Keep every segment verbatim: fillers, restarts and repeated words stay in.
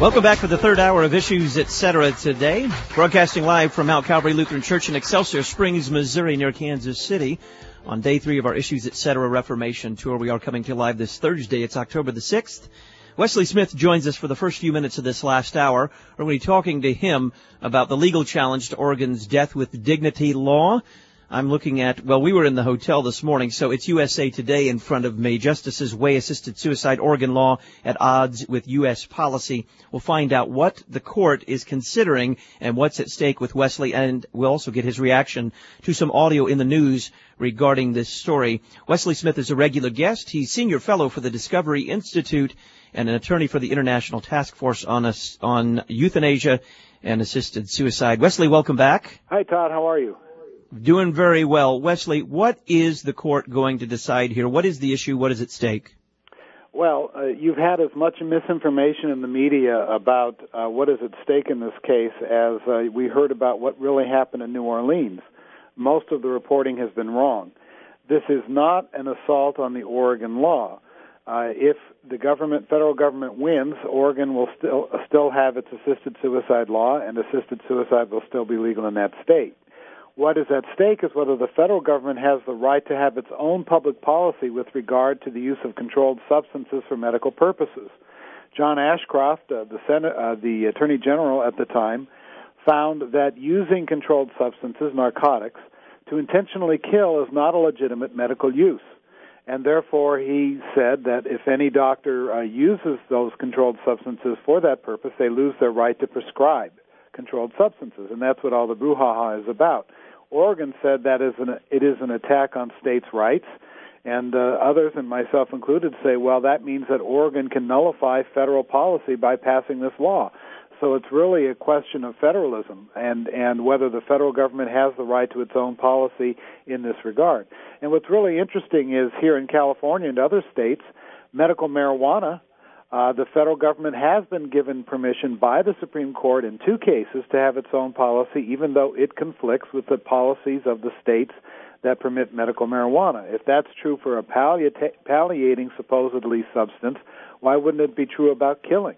Welcome back for the third hour of Issues Etc. today. Broadcasting live from Mount Calvary Lutheran Church in Excelsior Springs, Missouri, near Kansas City. On day three of our Issues Etc. Reformation Tour, we are coming to you live this Thursday. It's October the sixth. Wesley Smith joins us for the first few minutes of this last hour. We're going to be talking to him about the legal challenge to Oregon's Death with Dignity law. I'm looking at, well, we were in the hotel this morning, so it's U S A Today in front of me. Justices weigh assisted suicide Oregon law at odds with U S policy. We'll find out what the court is considering and what's at stake with Wesley, and we'll also get his reaction to some audio in the news regarding this story. Wesley Smith is a regular guest. He's senior fellow for the Discovery Institute and an attorney for the International Task Force on, us, on Euthanasia and Assisted Suicide. Wesley, welcome back. Hi, Todd. How are you? Doing very well. Wesley, what is the court going to decide here? What is the issue? What is at stake? Well, uh, you've had as much misinformation in the media about uh, what is at stake in this case as uh, we heard about what really happened in New Orleans. Most of the reporting has been wrong. This is not an assault on the Oregon law. Uh, if the government, federal government wins, Oregon will still uh, still have its assisted suicide law, and assisted suicide will still be legal in that state. What is at stake is whether the federal government has the right to have its own public policy with regard to the use of controlled substances for medical purposes. John Ashcroft, uh, the, Senate, uh, the Attorney General at the time, found that using controlled substances, narcotics, to intentionally kill is not a legitimate medical use. And therefore, he said that if any doctor uh, uses those controlled substances for that purpose, they lose their right to prescribe controlled substances, and that's what all the brouhaha is about. Oregon said that is an, it is an attack on states' rights, and uh, others, and myself included, say, well, that means that Oregon can nullify federal policy by passing this law. So it's really a question of federalism and, and whether the federal government has the right to its own policy in this regard. And what's really interesting is here in California and other states, medical marijuana, Uh, the federal government has been given permission by the Supreme Court in two cases to have its own policy, even though it conflicts with the policies of the states that permit medical marijuana. If that's true for a palliata- palliating, supposedly, substance, why wouldn't it be true about killing?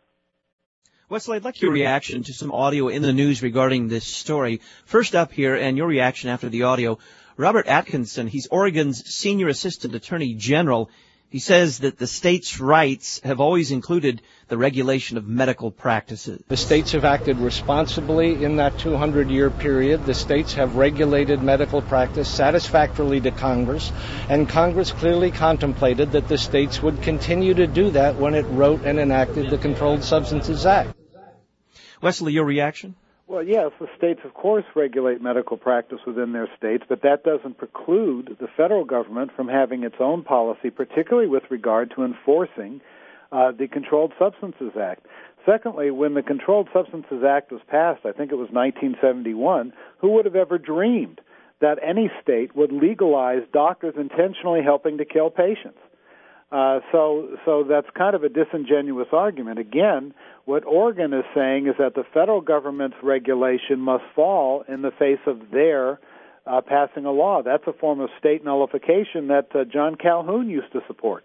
Wesley, I'd like your reaction to some audio in the news regarding this story. First up here, and your reaction after the audio, Robert Atkinson, he's Oregon's Senior Assistant Attorney General. He says that the state's rights have always included the regulation of medical practices. The states have acted responsibly in that two hundred year period. The states have regulated medical practice satisfactorily to Congress, and Congress clearly contemplated that the states would continue to do that when it wrote and enacted the Controlled Substances Act. Wesley, your reaction? Well, yes, the states, of course, regulate medical practice within their states, but that doesn't preclude the federal government from having its own policy, particularly with regard to enforcing uh, the Controlled Substances Act. Secondly, when the Controlled Substances Act was passed, I think it was nineteen seventy-one, who would have ever dreamed that any state would legalize doctors intentionally helping to kill patients? Uh, so, so that's kind of a disingenuous argument. Again, what Oregon is saying is that the federal government's regulation must fall in the face of their uh, passing a law. That's a form of state nullification that uh, John Calhoun used to support.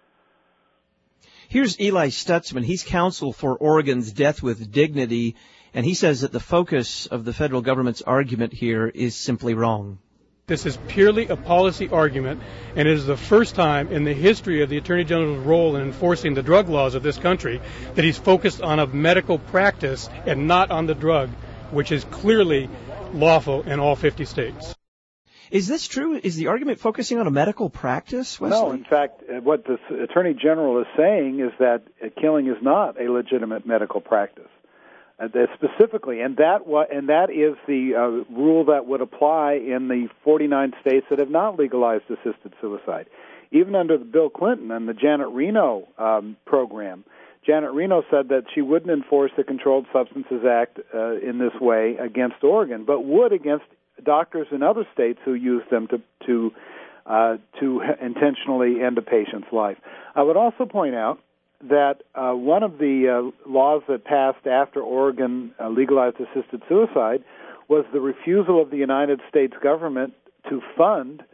Here's Eli Stutzman. He's counsel for Oregon's Death with Dignity, and he says that the focus of the federal government's argument here is simply wrong. This is purely a policy argument, and it is the first time in the history of the Attorney General's role in enforcing the drug laws of this country that he's focused on a medical practice and not on the drug, which is clearly lawful in all fifty states. Is this true? Is the argument focusing on a medical practice, Wesley? No, in fact, what the Attorney General is saying is that killing is not a legitimate medical practice. Uh, specifically, and that wa- and that is the uh, rule that would apply in the forty-nine states that have not legalized assisted suicide. Even under the Bill Clinton and the Janet Reno um, program, Janet Reno said that she wouldn't enforce the Controlled Substances Act uh, in this way against Oregon, but would against doctors in other states who use them to to uh, to intentionally end a patient's life. I would also point out that uh, one of the uh, laws that passed after Oregon uh, legalized assisted suicide was the refusal of the United States government to fund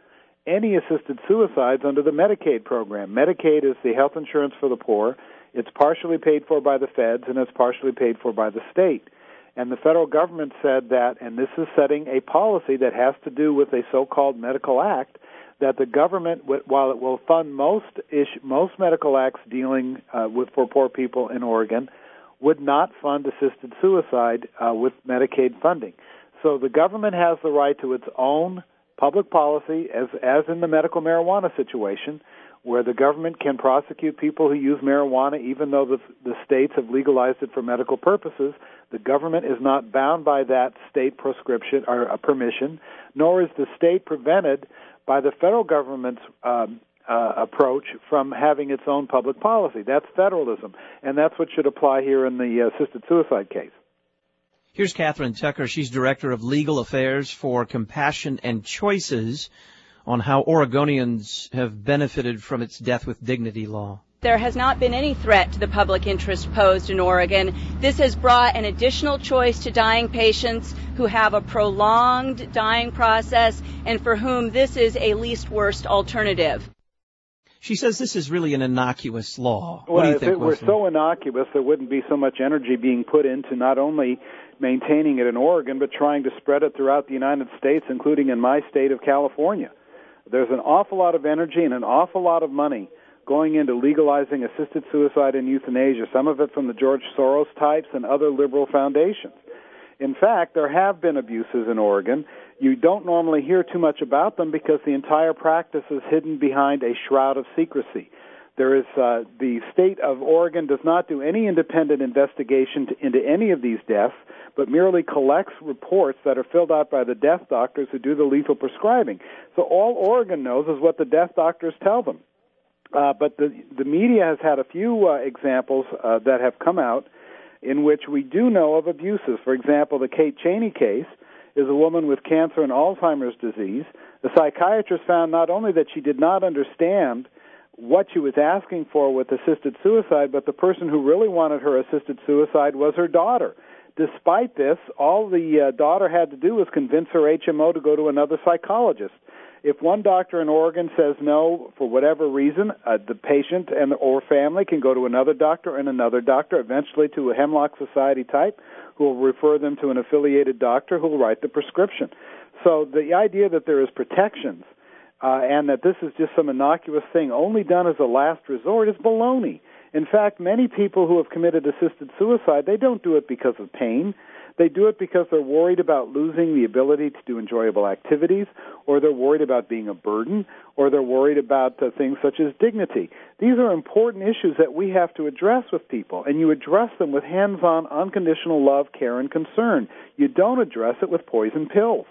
any assisted suicides under the Medicaid program. Medicaid is the health insurance for the poor. It's partially paid for by the feds, and it's partially paid for by the state. And the federal government said that, and this is setting a policy that has to do with a so-called medical act, that the government, while it will fund most ish, most medical acts dealing uh, with for poor people in Oregon, would not fund assisted suicide uh, with Medicaid funding. So the government has the right to its own public policy, as as in the medical marijuana situation, where the government can prosecute people who use marijuana even though the, the states have legalized it for medical purposes. The government is not bound by that state prescription or uh, permission, nor is the state prevented by the federal government's um, uh, approach from having its own public policy. That's federalism, and that's what should apply here in the uh, assisted suicide case. Here's Catherine Tucker. She's Director of Legal Affairs for Compassion and Choices, on how Oregonians have benefited from its Death with Dignity law. There has not been any threat to the public interest posed in Oregon. This has brought an additional choice to dying patients who have a prolonged dying process and for whom this is a least worst alternative. She says this is really an innocuous law. Well, what do you if think, it were Wesley? so innocuous, there wouldn't be so much energy being put into not only maintaining it in Oregon, but trying to spread it throughout the United States, including in my state of California. There's an awful lot of energy and an awful lot of money going into legalizing assisted suicide and euthanasia, some of it from the George Soros types and other liberal foundations. In fact, there have been abuses in Oregon. You don't normally hear too much about them because the entire practice is hidden behind a shroud of secrecy. There is uh, the state of Oregon does not do any independent investigation to, into any of these deaths, but merely collects reports that are filled out by the death doctors who do the lethal prescribing. So all Oregon knows is what the death doctors tell them. Uh, but the, the media has had a few uh, examples uh, that have come out in which we do know of abuses. For example, the Kate Cheney case is a woman with cancer and Alzheimer's disease. The psychiatrist found not only that she did not understand what she was asking for with assisted suicide, but the person who really wanted her assisted suicide was her daughter. Despite this, all the uh, daughter had to do was convince her H M O to go to another psychologist. If one doctor in Oregon says no for whatever reason, uh, the patient and or family can go to another doctor and another doctor, eventually to a Hemlock Society type, who will refer them to an affiliated doctor who will write the prescription. So the idea that there is protections uh, and that this is just some innocuous thing only done as a last resort is baloney. In fact, many people who have committed assisted suicide, they don't do it because of pain. They do it because they're worried about losing the ability to do enjoyable activities, or they're worried about being a burden, or they're worried about uh, things such as dignity. These are important issues that we have to address with people, and you address them with hands-on, unconditional love, care, and concern. You don't address it with poison pills.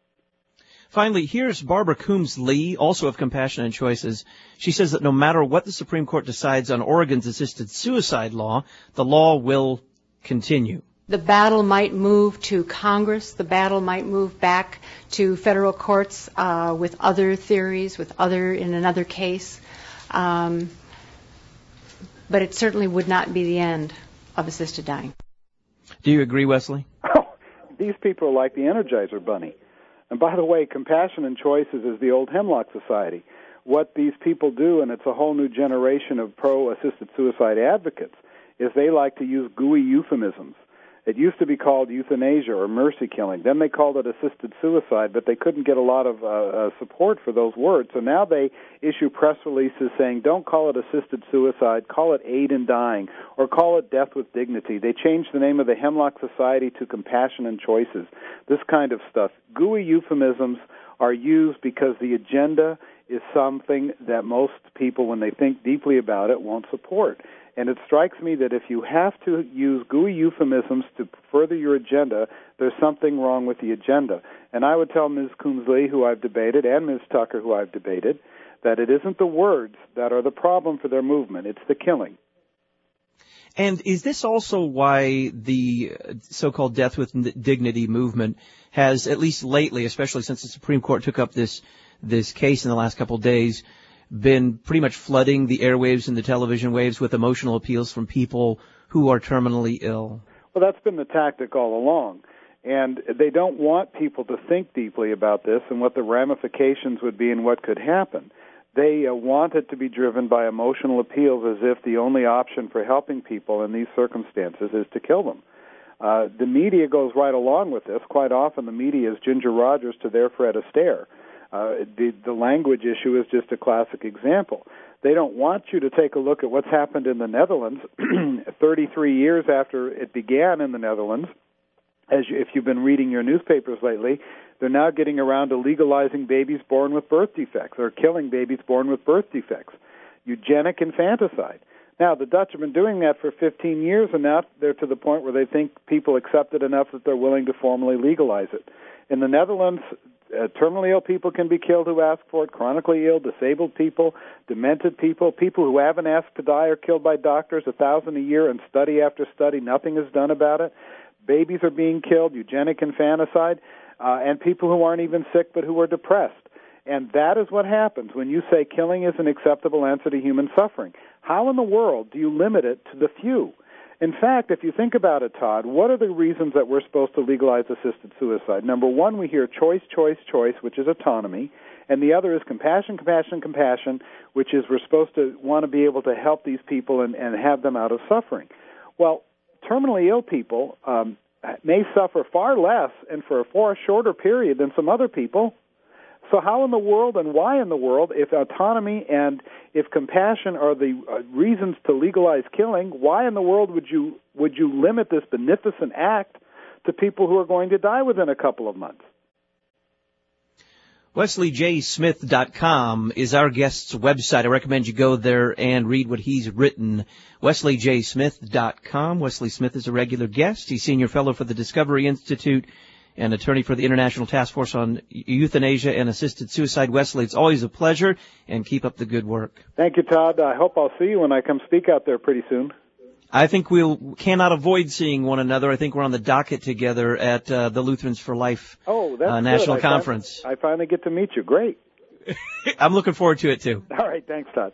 Finally, here's Barbara Coombs-Lee, also of Compassion and Choices. She says that no matter what the Supreme Court decides on Oregon's assisted suicide law, the law will continue. The battle might move to Congress. The battle might move back to federal courts uh, with other theories, with other in another case. Um, but it certainly would not be the end of assisted dying. Do you agree, Wesley? Oh, these people are like the Energizer Bunny. And by the way, Compassion and Choices is the old Hemlock Society. What these people do, and it's a whole new generation of pro-assisted suicide advocates, is they like to use gooey euphemisms. It used to be called euthanasia or mercy killing. Then they called it assisted suicide, but they couldn't get a lot of uh, uh, support for those words. So now they issue press releases saying, don't call it assisted suicide, call it aid in dying, or call it death with dignity. They changed the name of the Hemlock Society to Compassion and Choices, this kind of stuff. Gooey euphemisms are used because the agenda is something that most people, when they think deeply about it, won't support. And it strikes me that if you have to use gooey euphemisms to further your agenda, there's something wrong with the agenda. And I would tell Miz Coombs-Lee, who I've debated, and Miz Tucker, who I've debated, that it isn't the words that are the problem for their movement. It's the killing. And is this also why the so-called Death with Dignity movement has, at least lately, especially since the Supreme Court took up this this case in the last couple of days, been pretty much flooding the airwaves and the television waves with emotional appeals from people who are terminally ill? Well, that's been the tactic all along. And they don't want people to think deeply about this and what the ramifications would be and what could happen. They uh, want it to be driven by emotional appeals as if the only option for helping people in these circumstances is to kill them. Uh, the media goes right along with this. Quite often the media is Ginger Rogers to their Fred Astaire. Uh, the, the language issue is just a classic example. They don't want you to take a look at what's happened in the Netherlands thirty-three years after it began in the Netherlands. As you, if you've been reading your newspapers lately, they're now getting around to legalizing babies born with birth defects or killing babies born with birth defects, eugenic infanticide. Now, the Dutch have been doing that for fifteen years, and now they're to the point where they think people accept it enough that they're willing to formally legalize it. In the Netherlands, uh, terminally ill people can be killed who ask for it, chronically ill, disabled people, demented people, people who haven't asked to die are killed by doctors, a thousand a year, and study after study, nothing is done about it. Babies are being killed, eugenic infanticide, uh, and people who aren't even sick but who are depressed. And that is what happens when you say killing is an acceptable answer to human suffering. How in the world do you limit it to the few? In fact, if you think about it, Todd, what are the reasons that we're supposed to legalize assisted suicide? Number one, we hear choice, choice, choice, which is autonomy, and the other is compassion, compassion, compassion, which is we're supposed to want to be able to help these people and, and have them out of suffering. Well, terminally ill people um, may suffer far less and for a far shorter period than some other people. So how in the world and why in the world, if autonomy and if compassion are the uh, reasons to legalize killing, why in the world would you would you limit this beneficent act to people who are going to die within a couple of months? Wesley J Smith dot com is our guest's website. I recommend you go there and read what he's written. Wesley J Smith dot com. Wesley Smith is a regular guest. He's senior fellow for the Discovery Institute and attorney for the International Task Force on Euthanasia and Assisted Suicide. Wesley, it's always a pleasure, and keep up the good work. Thank you, Todd. I hope I'll see you when I come speak out there pretty soon. I think we we'll, cannot avoid seeing one another. I think we're on the docket together at uh, the Lutherans for Life oh, that's uh, National good. I Conference. Finally, I finally get to meet you. Great. I'm looking forward to it, too. All right. Thanks, Todd.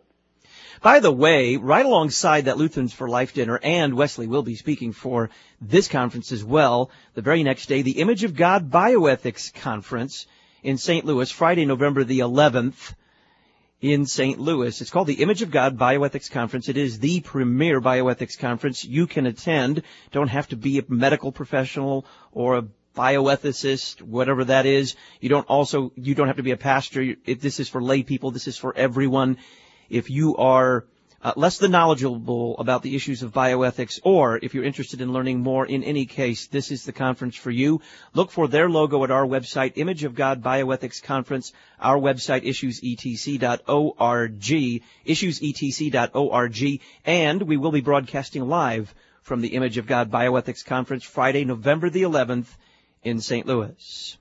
By the way, right alongside that Lutherans for Life dinner, and Wesley will be speaking for this conference as well, the very next day, the Image of God Bioethics Conference in Saint Louis, Friday, November the eleventh in Saint Louis. It's called the Image of God Bioethics Conference. It is the premier bioethics conference you can attend. Don't have to be a medical professional or a bioethicist, whatever that is. You don't also, you don't have to be a pastor. If this is for lay people. This is for everyone. If you are uh, less than knowledgeable about the issues of bioethics, or if you're interested in learning more, in any case, this is the conference for you. Look for their logo at our website, Image of God Bioethics Conference. Our website, issues e t c dot org, issues e t c dot org, and we will be broadcasting live from the Image of God Bioethics Conference Friday, November the eleventh in Saint Louis.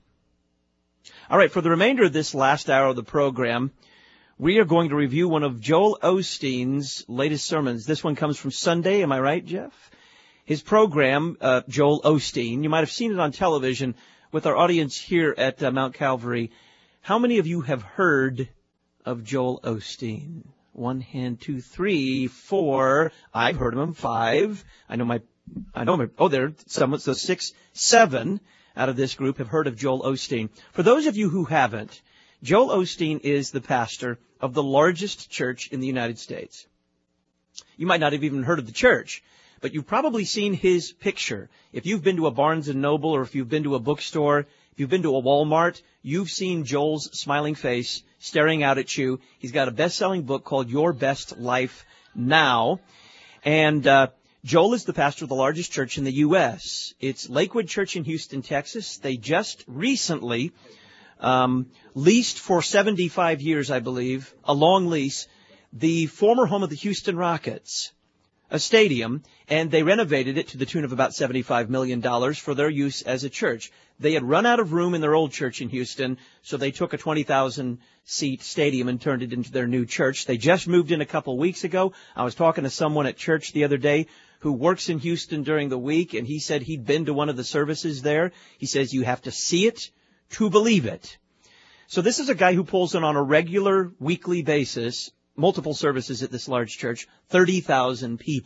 All right, for the remainder of this last hour of the program, we are going to review one of Joel Osteen's latest sermons. This one comes from Sunday. Am I right, Jeff? His program, uh, Joel Osteen, you might have seen it on television with our audience here at uh, Mount Calvary. How many of you have heard of Joel Osteen? One hand, two, three, four. I've heard of him. Five. I know my, I know my, oh, there, someone, so six, seven out of this group have heard of Joel Osteen. For those of you who haven't, Joel Osteen is the pastor of the largest church in the United States. You might not have even heard of the church, but you've probably seen his picture. If you've been to a Barnes and Noble, or if you've been to a bookstore, if you've been to a Walmart, you've seen Joel's smiling face staring out at you. He's got a best-selling book called Your Best Life Now. And uh Joel is the pastor of the largest church in the U S It's Lakewood Church in Houston, Texas. They just recently Um, leased for seventy-five years, I believe, a long lease, the former home of the Houston Rockets, a stadium, and they renovated it to the tune of about seventy-five million dollars for their use as a church. They had run out of room in their old church in Houston, so they took a twenty thousand seat stadium and turned it into their new church. They just moved in a couple weeks ago. I was talking to someone at church the other day who works in Houston during the week, and he said he'd been to one of the services there. He says you have to see it to believe it. So this is a guy who pulls in on a regular weekly basis, multiple services at this large church, thirty thousand people.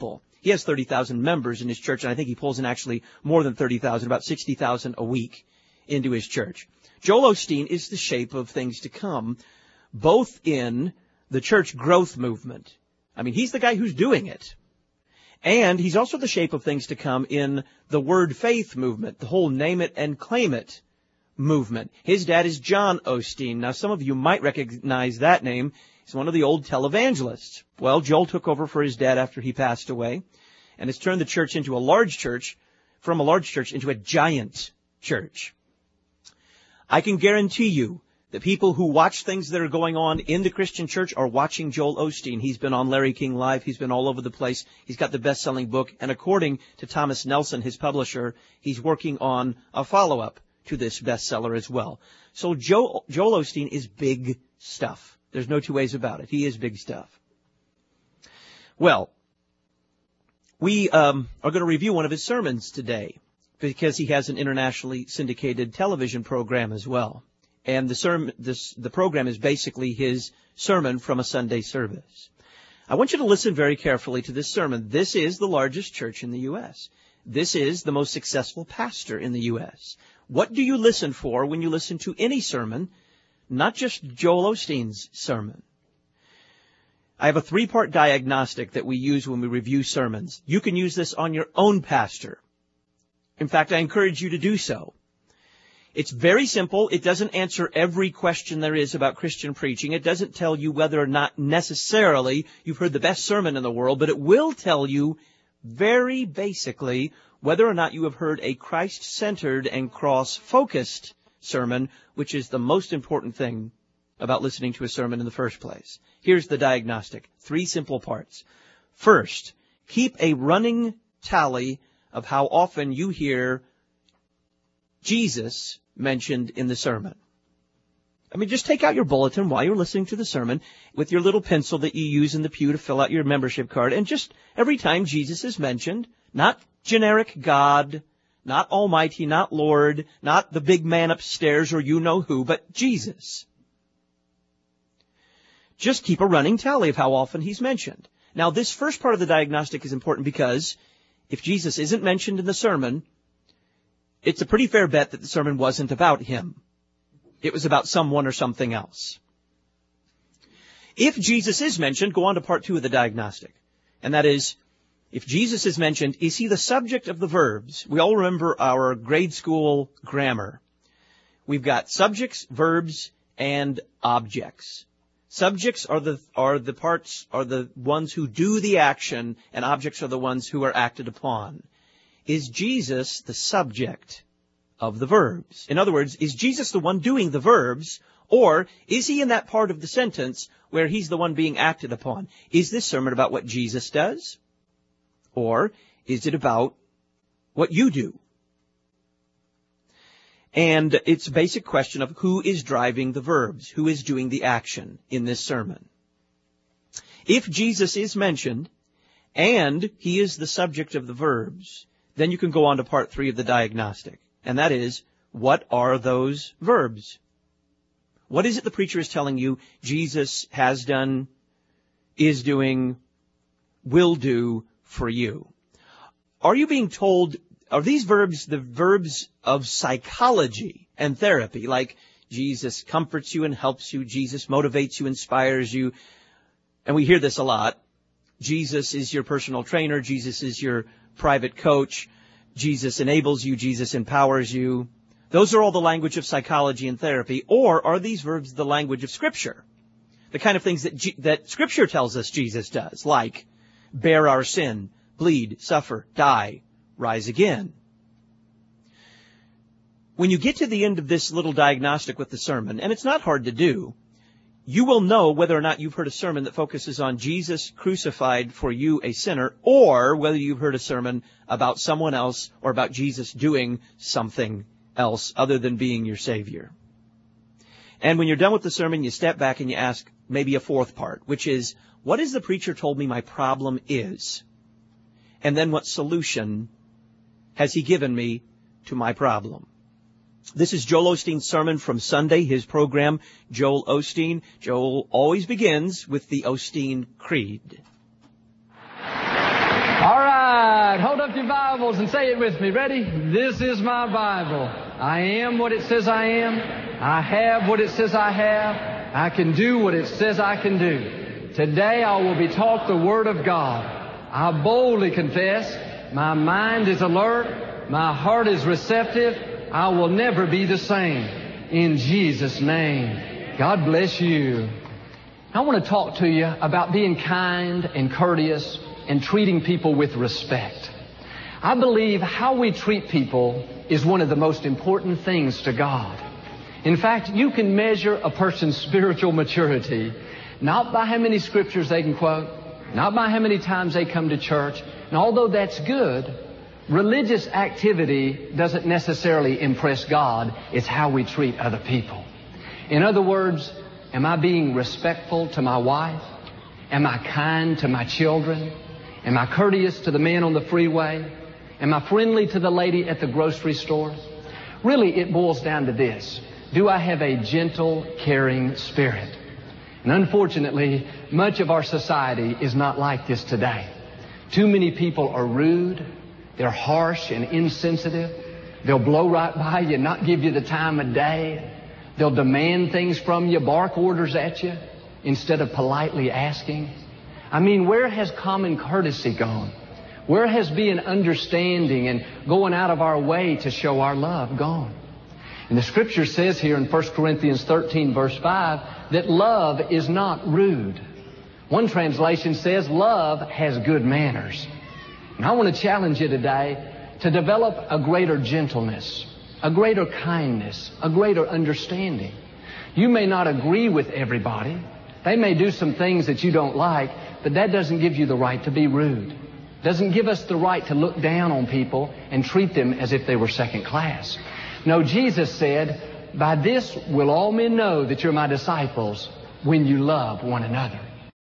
He has thirty thousand members in his church, and I think he pulls in actually more than thirty thousand, about sixty thousand a week into his church. Joel Osteen is the shape of things to come, both in the church growth movement. I mean, he's the guy who's doing it. And he's also the shape of things to come in the word faith movement, the whole name it and claim it movement. His dad is John Osteen. Now, some of you might recognize that name. He's one of the old televangelists. Well, Joel took over for his dad after he passed away, and has turned the church into a large church, from a large church into a giant church. I can guarantee you that people who watch things that are going on in the Christian church are watching Joel Osteen. He's been on Larry King Live. He's been all over the place. He's got the best-selling book. And according to Thomas Nelson, his publisher, he's working on a follow-up to this bestseller as well. So Joel, Joel Osteen is big stuff. There's no two ways about it. He is big stuff. Well, we um, are going to review one of his sermons today because he has an internationally syndicated television program as well. And the sermon, this, the program is basically his sermon from a Sunday service. I want you to listen very carefully to this sermon. This is the largest church in the U S. This is the most successful pastor in the U S. What do you listen for when you listen to any sermon, not just Joel Osteen's sermon? I have a three-part diagnostic that we use when we review sermons. You can use this on your own pastor. In fact, I encourage you to do so. It's very simple. It doesn't answer every question there is about Christian preaching. It doesn't tell you whether or not necessarily you've heard the best sermon in the world, but it will tell you very basically whether or not you have heard a Christ-centered and cross-focused sermon, which is the most important thing about listening to a sermon in the first place. Here's the diagnostic. Three simple parts. First, keep a running tally of how often you hear Jesus mentioned in the sermon. I mean, just take out your bulletin while you're listening to the sermon with your little pencil that you use in the pew to fill out your membership card, and just every time Jesus is mentioned, not generic God, not Almighty, not Lord, not the big man upstairs or you know who, but Jesus. Just keep a running tally of how often he's mentioned. Now, this first part of the diagnostic is important because if Jesus isn't mentioned in the sermon, it's a pretty fair bet that the sermon wasn't about him. It was about someone or something else. If Jesus is mentioned, go on to part two of the diagnostic. And that is, if Jesus is mentioned, is he the subject of the verbs? We all remember our grade school grammar. We've got subjects, verbs, and objects. Subjects are the, are the parts, are the ones who do the action, and objects are the ones who are acted upon. Is Jesus the subject of the verbs? In other words, is Jesus the one doing the verbs, or is he in that part of the sentence where he's the one being acted upon? Is this sermon about what Jesus does, or is it about what you do? And it's a basic question of who is driving the verbs, who is doing the action in this sermon. If Jesus is mentioned, and he is the subject of the verbs, then you can go on to part three of the diagnostic. And that is, what are those verbs? What is it the preacher is telling you Jesus has done, is doing, will do for you? Are you being told, are these verbs the verbs of psychology and therapy? Like Jesus comforts you and helps you, Jesus motivates you, inspires you. And we hear this a lot. Jesus is your personal trainer. Jesus is your private coach. Jesus enables you. Jesus empowers you. Those are all the language of psychology and therapy. Or are these verbs the language of Scripture? The kind of things that G- that Scripture tells us Jesus does, like bear our sin, bleed, suffer, die, rise again. When you get to the end of this little diagnostic with the sermon, and it's not hard to do, you will know whether or not you've heard a sermon that focuses on Jesus crucified for you, a sinner, or whether you've heard a sermon about someone else or about Jesus doing something else other than being your Savior. And when you're done with the sermon, you step back and you ask maybe a fourth part, which is, what is the preacher told me my problem is? And then what solution has he given me to my problem? This is Joel Osteen's sermon from Sunday, his program, Joel Osteen. Joel always begins with the Osteen Creed. All right. up your Bibles and say it with me. Ready? This is my Bible. I am what it says I am. I have what it says I have. I can do what it says I can do. Today I will be taught the Word of God. I boldly confess, my mind is alert, my heart is receptive. I will never be the same. In Jesus' name. God bless you. I want to talk to you about being kind and courteous and treating people with respect. I believe how we treat people is one of the most important things to God. In fact, you can measure a person's spiritual maturity not by how many scriptures they can quote, not by how many times they come to church. And although that's good, religious activity doesn't necessarily impress God. It's how we treat other people. In other words, am I being respectful to my wife? Am I kind to my children? Am I courteous to the man on the freeway? Am I friendly to the lady at the grocery store? Really, it boils down to this. Do I have a gentle, caring spirit? And unfortunately, much of our society is not like this today. Too many people are rude. They're harsh and insensitive. They'll blow right by you, not give you the time of day. They'll demand things from you, bark orders at you, instead of politely asking. I mean, where has common courtesy gone? Where has being understanding and going out of our way to show our love gone? And the Scripture says here in First Corinthians thirteen, verse five, that love is not rude. One translation says love has good manners. And I want to challenge you today to develop a greater gentleness, a greater kindness, a greater understanding. You may not agree with everybody. They may do some things that you don't like, but that doesn't give you the right to be rude. Doesn't give us the right to look down on people and treat them as if they were second class. No, Jesus said, by this will all men know that you're my disciples, when you love one another.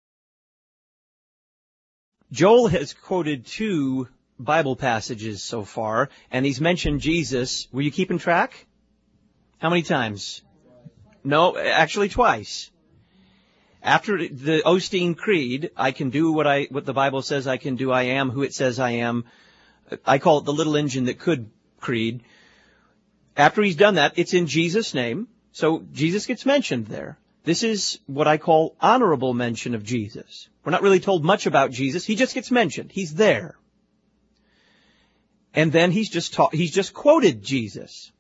Joel has quoted two Bible passages so far, and he's mentioned Jesus. Were you keeping track? How many times? No, actually twice. After the Osteen Creed, I can do what I what the Bible says I can do. I am who it says I am. I call it the little engine that could creed. After he's done that, it's in Jesus' name. So Jesus gets mentioned there. This is what I call honorable mention of Jesus. We're not really told much about Jesus. He just gets mentioned. He's there. And then he's just ta- he's just quoted Jesus.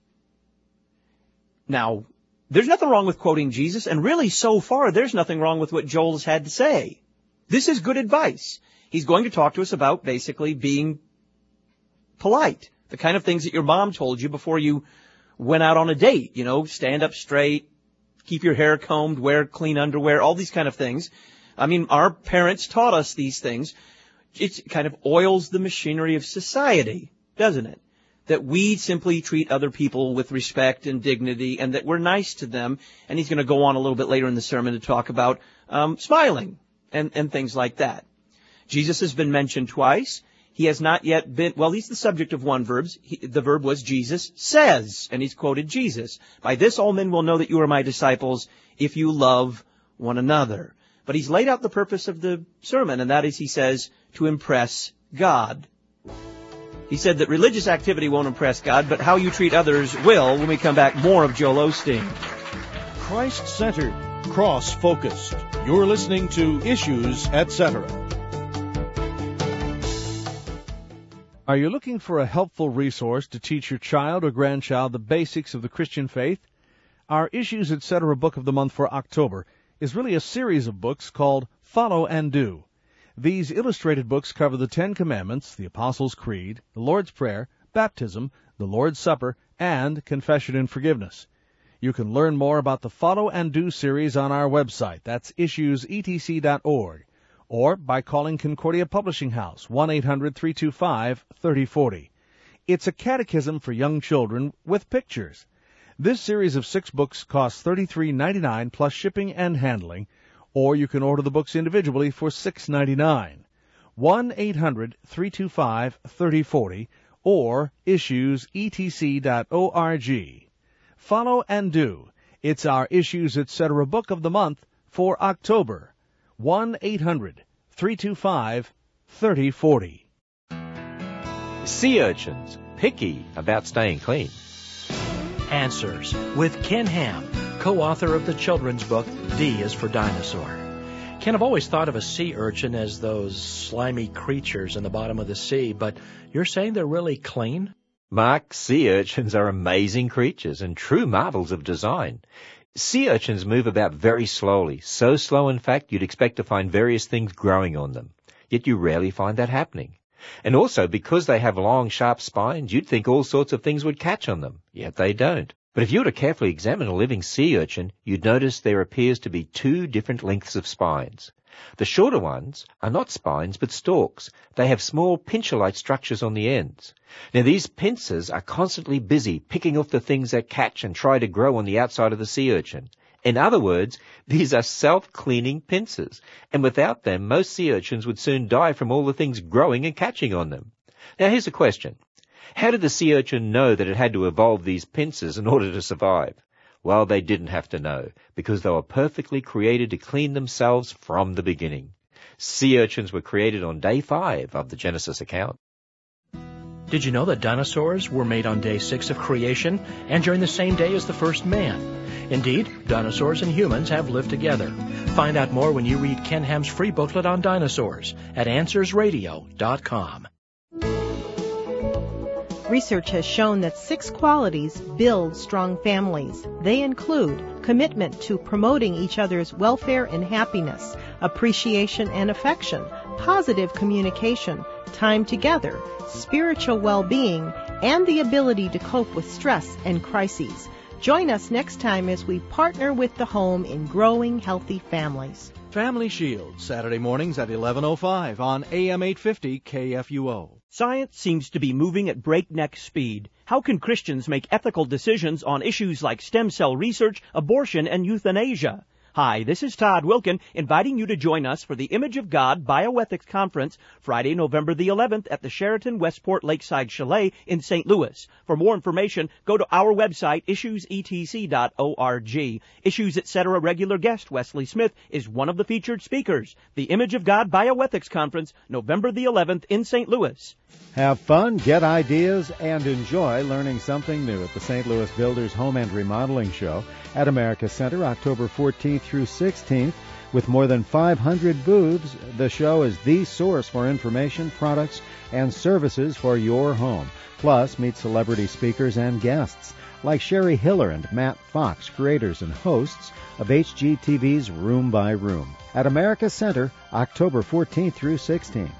Now, there's nothing wrong with quoting Jesus, and really so far there's nothing wrong with what Joel's had to say. This is good advice. He's going to talk to us about basically being polite. The kind of things that your mom told you before you went out on a date. You know, stand up straight, keep your hair combed, wear clean underwear, all these kind of things. I mean, our parents taught us these things. It kind of oils the machinery of society, doesn't it? That we simply treat other people with respect and dignity, and that we're nice to them. And he's going to go on a little bit later in the sermon to talk about um, smiling and, and things like that. Jesus has been mentioned twice. He has not yet been, well, he's the subject of one verb. He, the verb was Jesus says, and he's quoted Jesus. By this all men will know that you are my disciples if you love one another. But he's laid out the purpose of the sermon, and that is, he says, to impress God. He said that religious activity won't impress God, but how you treat others will when we come back. More of Joel Osteen. Christ-centered, cross-focused. You're listening to Issues, et cetera. Are you looking for a helpful resource to teach your child or grandchild the basics of the Christian faith? Our Issues, et cetera book of the month for October is really a series of books called Follow and Do. These illustrated books cover the Ten Commandments, the Apostles' Creed, the Lord's Prayer, baptism, the Lord's Supper, and confession and forgiveness. You can learn more about the Follow and Do series on our website. That's issues e t c dot org. Or by calling Concordia Publishing House, one eight hundred three two five three zero four zero. It's a catechism for young children with pictures. This series of six books costs thirty-three ninety-nine plus shipping and handling, or you can order the books individually for six ninety-nine. one eight hundred three two five three zero four zero or issues e t c dot org. Follow and Do. It's our Issues, et cetera book of the month for October. one eight hundred three two five three zero four zero. Sea urchins, picky about staying clean. Answers with Ken Ham, co-author of the children's book, D is for Dinosaur. Ken, I've always thought of a sea urchin as those slimy creatures in the bottom of the sea, but you're saying they're really clean? Mark, sea urchins are amazing creatures and true marvels of design. Sea urchins move about very slowly, so slow in fact you'd expect to find various things growing on them. Yet you rarely find that happening. And also, because they have long, sharp spines, you'd think all sorts of things would catch on them, yet they don't. But if you were to carefully examine a living sea urchin, you'd notice there appears to be two different lengths of spines. The shorter ones are not spines but stalks. They have small pincer-like structures on the ends. Now these pincers are constantly busy picking off the things that catch and try to grow on the outside of the sea urchin. In other words, these are self-cleaning pincers, and without them, most sea urchins would soon die from all the things growing and catching on them. Now here's a question. How did the sea urchin know that it had to evolve these pincers in order to survive? Well, they didn't have to know, because they were perfectly created to clean themselves from the beginning. Sea urchins were created on day five of the Genesis account. Did you know that dinosaurs were made on day six of creation and during the same day as the first man? Indeed, dinosaurs and humans have lived together. Find out more when you read Ken Ham's free booklet on dinosaurs at answers radio dot com. Research has shown that six qualities build strong families. They include commitment to promoting each other's welfare and happiness, appreciation and affection, positive communication, time together, spiritual well-being, and the ability to cope with stress and crises. Join us next time as we partner with the home in growing healthy families. Family Shield, Saturday mornings at eleven oh five on A M eight fifty K F U O. Science seems to be moving at breakneck speed. How can Christians make ethical decisions on issues like stem cell research, abortion, and euthanasia? Hi, this is Todd Wilkin, inviting you to join us for the Image of God Bioethics Conference, Friday, November the eleventh at the Sheraton Westport Lakeside Chalet in Saint Louis. For more information, go to our website, issues e t c dot org. Issues Etc. regular guest Wesley Smith is one of the featured speakers. The Image of God Bioethics Conference, November the eleventh in Saint Louis. Have fun, get ideas, and enjoy learning something new at the Saint Louis Builders Home and Remodeling Show at America Center, October fourteenth through sixteenth. With more than five hundred booths, the show is the source for information, products, and services for your home. Plus, meet celebrity speakers and guests like Sherry Hiller and Matt Fox, creators and hosts of H G T V's Room by Room. At America Center, October fourteenth through sixteenth.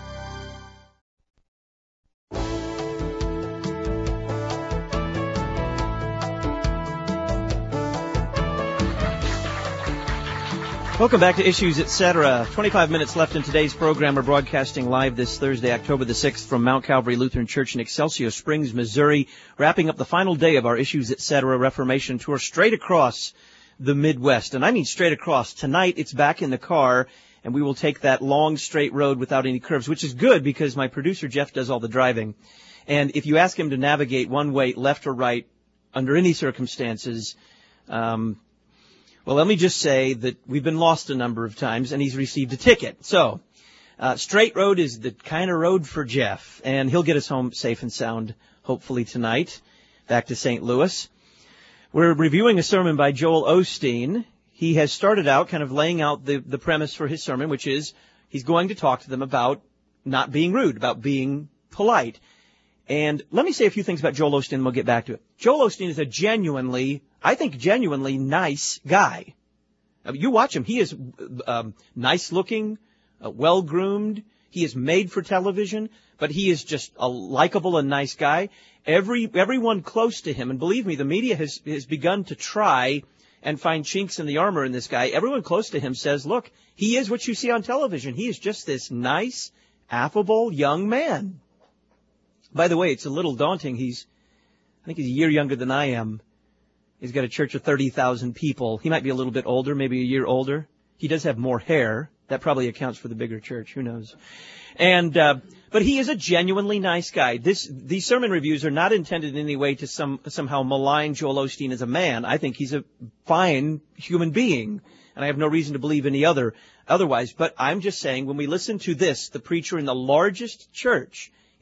Welcome back to Issues Etc. twenty-five minutes left in today's program. We're broadcasting live this Thursday, October the sixth from Mount Calvary Lutheran Church in Excelsior Springs, Missouri, wrapping up the final day of our Issues Etc. Reformation tour straight across the Midwest. And I mean straight across. Tonight it's back in the car, and we will take that long straight road without any curves, which is good because my producer Jeff does all the driving. And if you ask him to navigate one way, left or right, under any circumstances, um, well, let me just say that we've been lost a number of times, and he's received a ticket. So, uh, straight road is the kind of road for Jeff, and he'll get us home safe and sound, hopefully tonight, back to Saint Louis. We're reviewing a sermon by Joel Osteen. He has started out kind of laying out the, the premise for his sermon, which is he's going to talk to them about not being rude, about being polite. And let me say a few things about Joel Osteen, and we'll get back to it. Joel Osteen is a genuinely, I think genuinely nice guy. I mean, you watch him. He is um, nice-looking, uh, well-groomed. He is made for television, but he is just a likable and nice guy. Every everyone close to him, and believe me, the media has, has begun to try and find chinks in the armor in this guy. Everyone close to him says, look, he is what you see on television. He is just this nice, affable young man. By the way, it's a little daunting. He's, I think he's a year younger than I am. He's got a church of thirty thousand people. He might be a little bit older, maybe a year older. He does have more hair. That probably accounts for the bigger church. Who knows? And, uh, but he is a genuinely nice guy. This, these sermon reviews are not intended in any way to some, somehow malign Joel Osteen as a man. I think he's a fine human being, and I have no reason to believe any other, otherwise. But I'm just saying, when we listen to this, the preacher in the largest church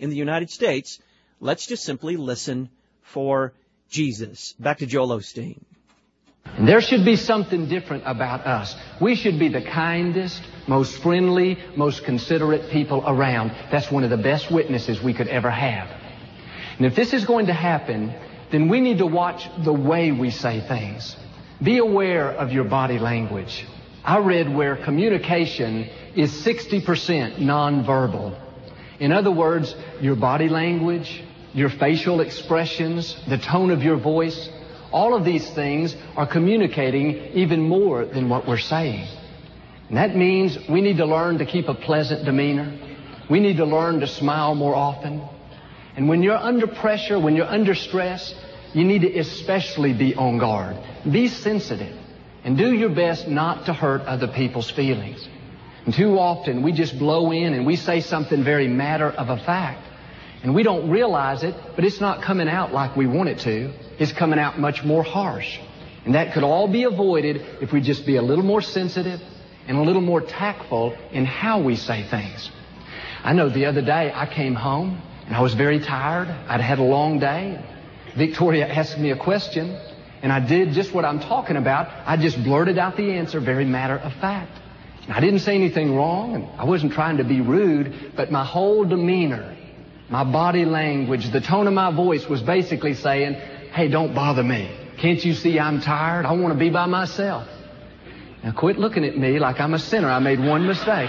in the United States, let's just simply listen for Jesus. Back to Joel Osteen. And there should be something different about us. We should be the kindest, most friendly, most considerate people around. That's one of the best witnesses we could ever have. And if this is going to happen, then we need to watch the way we say things. Be aware of your body language. I read where communication is sixty percent nonverbal. In other words, your body language, your facial expressions, the tone of your voice, all of these things are communicating even more than what we're saying. And that means we need to learn to keep a pleasant demeanor. We need to learn to smile more often. And when you're under pressure, when you're under stress, you need to especially be on guard. Be sensitive and do your best not to hurt other people's feelings. And too often we just blow in and we say something very matter of a fact. And we don't realize it, but it's not coming out like we want it to. It's coming out much more harsh. And that could all be avoided if we just be a little more sensitive and a little more tactful in how we say things. I know the other day I came home and I was very tired. I'd had a long day. Victoria asked me a question and I did just what I'm talking about. I just blurted out the answer, very matter of fact. And I didn't say anything wrong and I wasn't trying to be rude, but my whole demeanor, my body language, the tone of my voice was basically saying, hey, don't bother me. Can't you see I'm tired? I want to be by myself. Now quit looking at me like I'm a sinner. I made one mistake.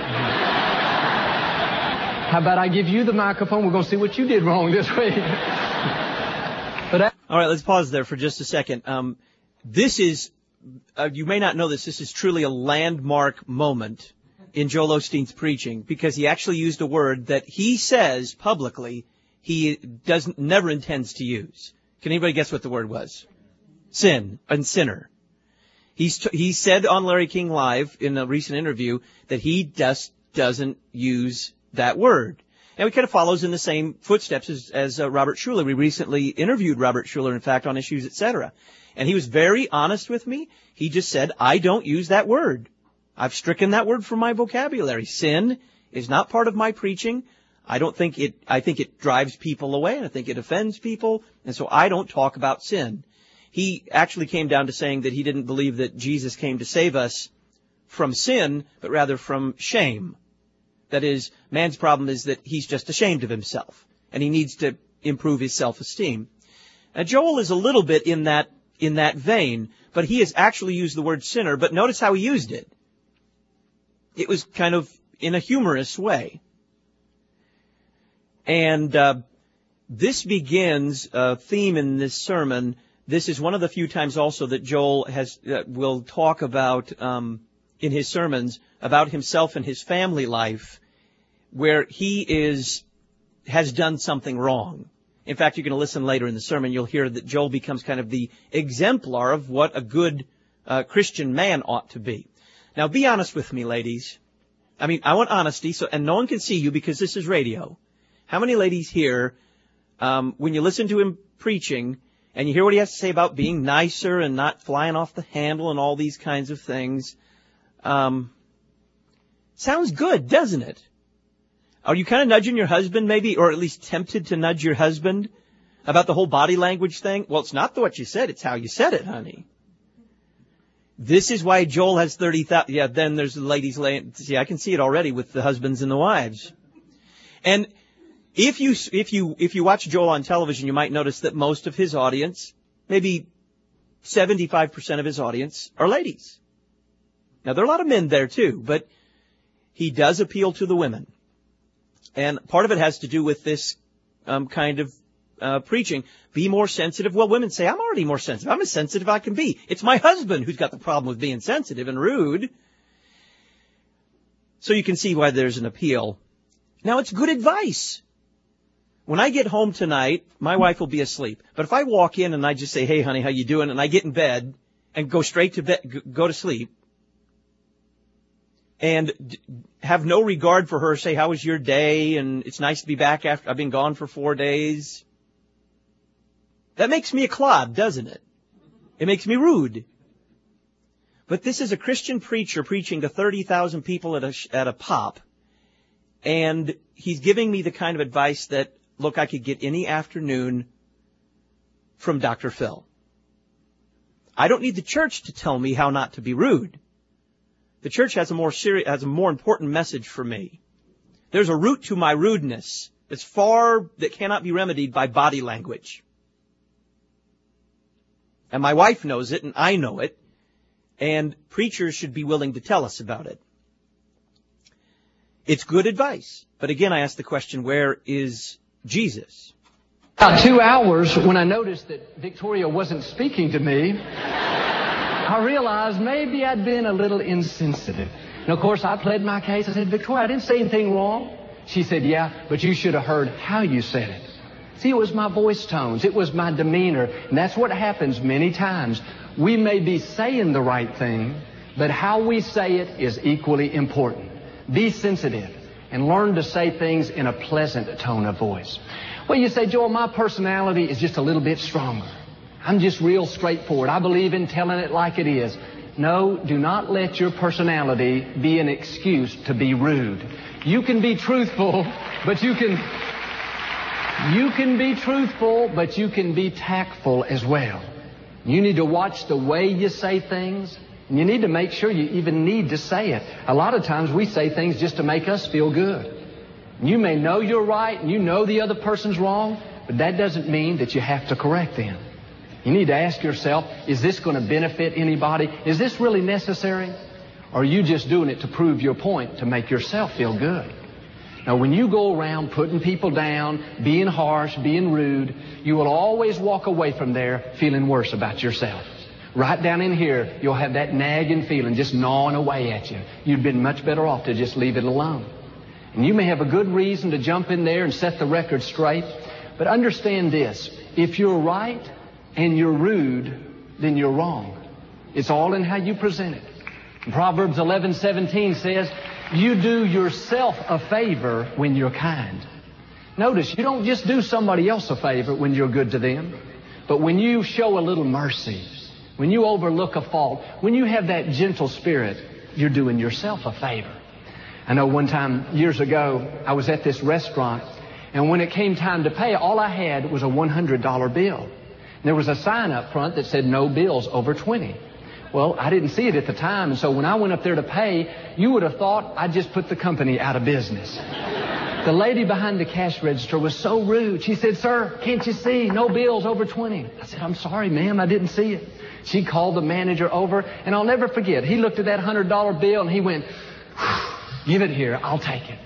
How about I give you the microphone? We're going to see what you did wrong this week. But I- All right, let's pause there for just a second. Um, this is, uh, you may not know this, this is truly a landmark moment in Joel Osteen's preaching, because he actually used a word that he says publicly he doesn't, never intends to use. Can anybody guess what the word was? Sin and sinner. He's t- he said on Larry King Live in a recent interview that he just doesn't use that word. And it kind of follows in the same footsteps as, as uh, Robert Schuller. We recently interviewed Robert Schuller, in fact, on Issues, et cetera. And he was very honest with me. He just said, I don't use that word. I've stricken that word from my vocabulary. Sin is not part of my preaching. I don't think it, I think it drives people away, and I think it offends people, and so I don't talk about sin. He actually came down to saying that he didn't believe that Jesus came to save us from sin, but rather from shame. That is, man's problem is that he's just ashamed of himself, and he needs to improve his self-esteem. Now, Joel is a little bit in that, in that vein, but he has actually used the word sinner, but notice how he used it. It was kind of in a humorous way. And uh, this begins a theme in this sermon. This is one of the few times also that Joel has uh, will talk about um, in his sermons about himself and his family life, where he is has done something wrong. In fact, you're going to listen later in the sermon. You'll hear that Joel becomes kind of the exemplar of what a good uh, Christian man ought to be. Now, be honest with me, ladies. I mean, I want honesty, so and no one can see you because this is radio. How many ladies here, um, when you listen to him preaching and you hear what he has to say about being nicer and not flying off the handle and all these kinds of things, um, sounds good, doesn't it? Are you kind of nudging your husband maybe, or at least tempted to nudge your husband about the whole body language thing? Well, it's not what you said, it's how you said it, honey. This is why Joel has thirty thousand. Yeah, then there's the ladies laying. See, I can see it already with the husbands and the wives. And if you, if you, if you watch Joel on television, you might notice that most of his audience, maybe seventy-five percent of his audience, are ladies. Now, there are a lot of men there too, but he does appeal to the women. And part of it has to do with this um, kind of Uh, preaching, be more sensitive. Well, women say, I'm already more sensitive. I'm as sensitive as I can be. It's my husband who's got the problem with being sensitive and rude. So you can see why there's an appeal. Now, it's good advice. When I get home tonight, my wife will be asleep. But if I walk in and I just say, hey, honey, how you doing? And I get in bed and go straight to bed, go to sleep, and have no regard for her, say, how was your day? And it's nice to be back after I've been gone for four days. That makes me a clod, doesn't it? It makes me rude. But this is a Christian preacher preaching to thirty thousand people at a, at a pop. And he's giving me the kind of advice that look, I could get any afternoon from Doctor Phil. I don't need the church to tell me how not to be rude. The church has a more serious, has a more important message for me. There's a root to my rudeness that's far, that cannot be remedied by body language. And my wife knows it, and I know it, and preachers should be willing to tell us about it. It's good advice. But again, I ask the question, where is Jesus? About two hours, when I noticed that Victoria wasn't speaking to me, I realized maybe I'd been a little insensitive. And of course, I pled my case. I said, Victoria, I didn't say anything wrong. She said, yeah, but you should have heard how you said it. See, it was my voice tones. It was my demeanor. And that's what happens many times. We may be saying the right thing, but how we say it is equally important. Be sensitive and learn to say things in a pleasant tone of voice. Well, you say, Joel, my personality is just a little bit stronger. I'm just real straightforward. I believe in telling it like it is. No, do not let your personality be an excuse to be rude. You can be truthful, but you can, you can be truthful, but you can be tactful as well. You need to watch the way you say things. And you need to make sure you even need to say it. A lot of times we say things just to make us feel good. You may know you're right and you know the other person's wrong, but that doesn't mean that you have to correct them. You need to ask yourself, is this going to benefit anybody? Is this really necessary? Or are you just doing it to prove your point, to make yourself feel good? Now, when you go around putting people down, being harsh, being rude, you will always walk away from there feeling worse about yourself. Right down in here, you'll have that nagging feeling just gnawing away at you. You'd been much better off to just leave it alone. And you may have a good reason to jump in there and set the record straight. But understand this. If you're right and you're rude, then you're wrong. It's all in how you present it. And Proverbs eleven seventeen says, you do yourself a favor when you're kind. Notice, you don't just do somebody else a favor when you're good to them, but when you show a little mercy, when you overlook a fault, when you have that gentle spirit, you're doing yourself a favor. I know one time years ago, I was at this restaurant, and when it came time to pay, all I had was a one hundred dollar bill. There was a sign up front that said no bills over twenty. Well, I didn't see it at the time, and so when I went up there to pay, you would have thought I just put the company out of business. The lady behind the cash register was so rude. She said, sir, can't you see? No bills over twenty. I said, I'm sorry, ma'am, I didn't see it. She called the manager over, and I'll never forget. He looked at that one hundred dollar bill, and he went, give it here, I'll take it.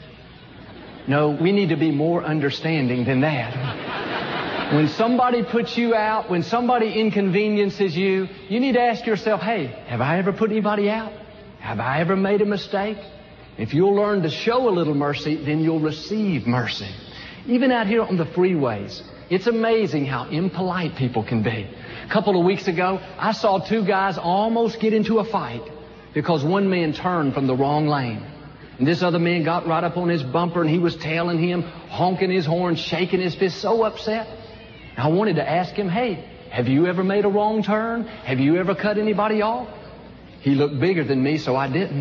No, we need to be more understanding than that. When somebody puts you out, when somebody inconveniences you, you need to ask yourself, hey, have I ever put anybody out? Have I ever made a mistake? If you'll learn to show a little mercy, then you'll receive mercy. Even out here on the freeways, it's amazing how impolite people can be. A couple of weeks ago, I saw two guys almost get into a fight because one man turned from the wrong lane. And this other man got right up on his bumper and he was tailing him, honking his horn, shaking his fist, so upset. I wanted to ask him, hey, have you ever made a wrong turn? Have you ever cut anybody off? He looked bigger than me, so I didn't.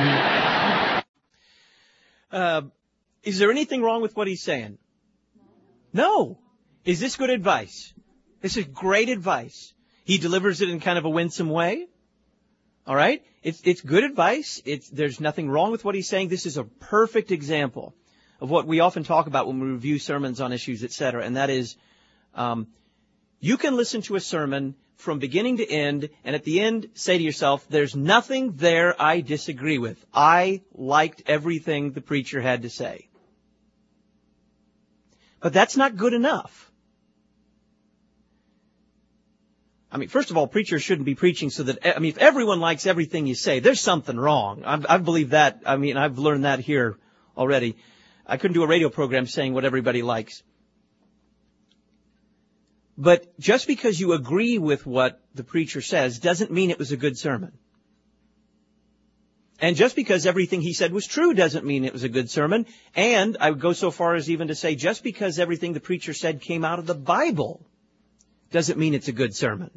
uh, is there anything wrong with what he's saying? No. Is this good advice? This is great advice. He delivers it in kind of a winsome way. All right? It's, it's good advice. It's, there's nothing wrong with what he's saying. This is a perfect example of what we often talk about when we review sermons on issues, et cetera, and that is, Um, you can listen to a sermon from beginning to end, and at the end say to yourself, there's nothing there I disagree with. I liked everything the preacher had to say. But that's not good enough. I mean, first of all, preachers shouldn't be preaching so that, I mean, if everyone likes everything you say, there's something wrong. I've, I've believed that. I mean, I've learned that here already. I couldn't do a radio program saying what everybody likes. But just because you agree with what the preacher says doesn't mean it was a good sermon. And just because everything he said was true doesn't mean it was a good sermon. And I would go so far as even to say just because everything the preacher said came out of the Bible doesn't mean it's a good sermon.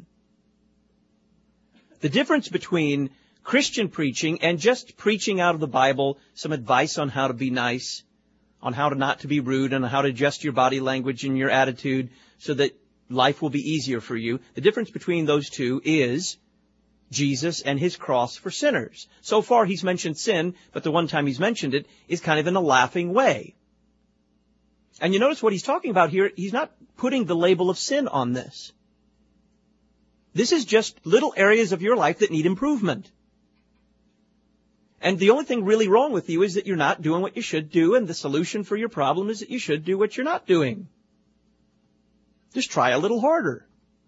The difference between Christian preaching and just preaching out of the Bible some advice on how to be nice on how to not to be rude and how to adjust your body language and your attitude so that life will be easier for you. The difference between those two is Jesus and his cross for sinners. So far he's mentioned sin, but the one time he's mentioned it is kind of in a laughing way. And you notice what he's talking about here, he's not putting the label of sin on this. This is just little areas of your life that need improvement. And the only thing really wrong with you is that you're not doing what you should do, and the solution for your problem is that you should do what you're not doing. Just try a little harder.